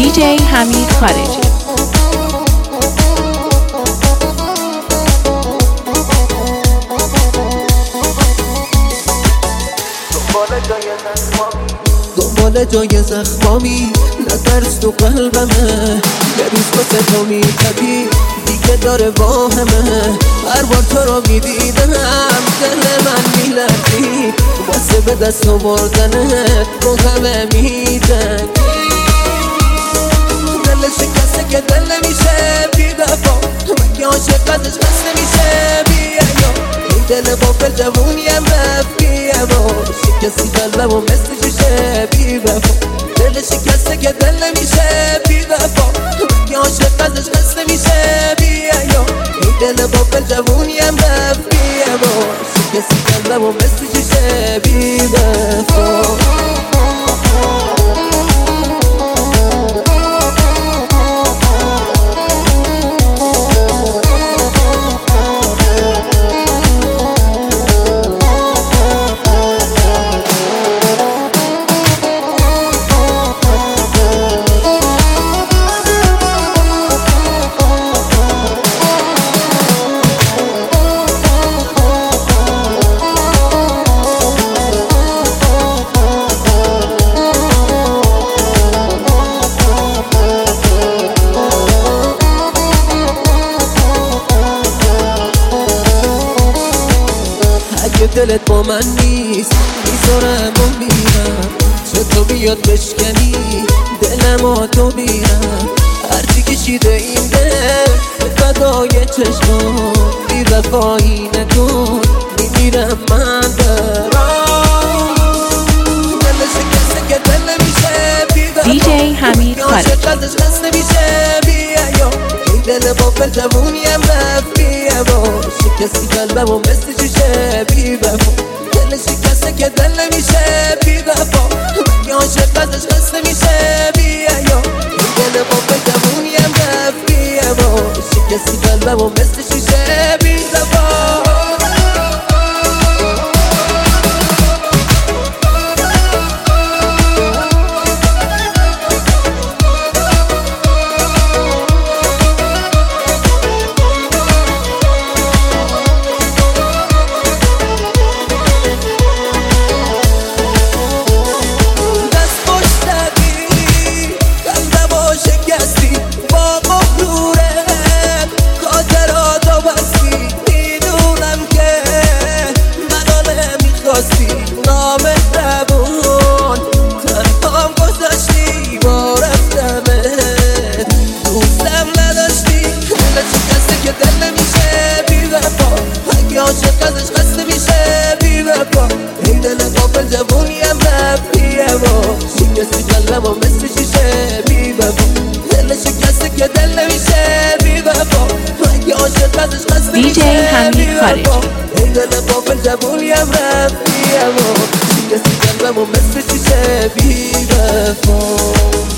DJ حمید خارجی. دنبال جای زخمامی نترس تو قلبمه، یه روز واسه تو میتبی دیگه داره واهمه. هر بار تو رو میدیدم دل من میلرزی، واسه به دست آوردنت رو همه میدنگی. دل شکسته که دل نمیشه بی وفا، مگه عاشق ازش خسته نمیشه بی حیا. این دل بافل جوونیم رفت بی اما، شکستی قلبمو مثل شیشه بی وفا. دل شکسته که دل نمیشه بی وفا، مگه عاشق ازش خسته میشه بی حیا. این دل بافل جوونیم رفت بی اما، شکستی قلبمو مثل شیشه بی وفا. دلت با من نیست میذارم و میرم، چه تو بیاد بشکنی دلم تو بیرم. هرچی کشیده این دل به فدای چشمان، بی وفایی نکن میمیرم من برام. دل شکسته که دل نمیشه بی وفا، DJ حمید خارجی. ازش خسته میشه بی حیا. این دل بافل جوونیم رفت بی اما، شکستی قلبمو مثل شیشه بی وفا. دل شکسته که دل نمیشه بی وفا، مگه عاشق ازش خسته میشه بی حیا. این دل بافل جوونیم رفت بی اما، شکستی قلبمو مثل شیشه بی وفا. عاشق ازش خسته میشه بی وفا. این دل غافل جوونیم رفت بی اما، شکستی قلبمو مثل شیشه بی وفا. دل شکسته که دل نمیشه بی وفا، مگه عاشق ازش خسته میشه بی وفا. این دل غافل جوونیم رفت بی اما، شکستی قلبمو مثل شیشه بی وفا.